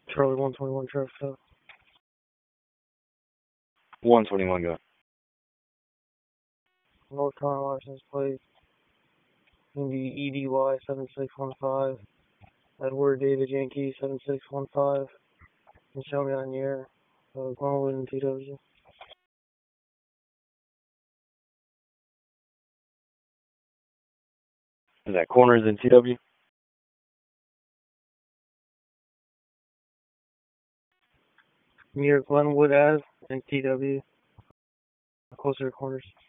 Charlie 121 Traffic Stop. 121, go. North Carolina license plate. Indy EDY 7615. Edward David Yankee 7615. And show me on your Glenwood and TW. Is that corners in TW? Near Glenwood Ave and TW. Closer to corners.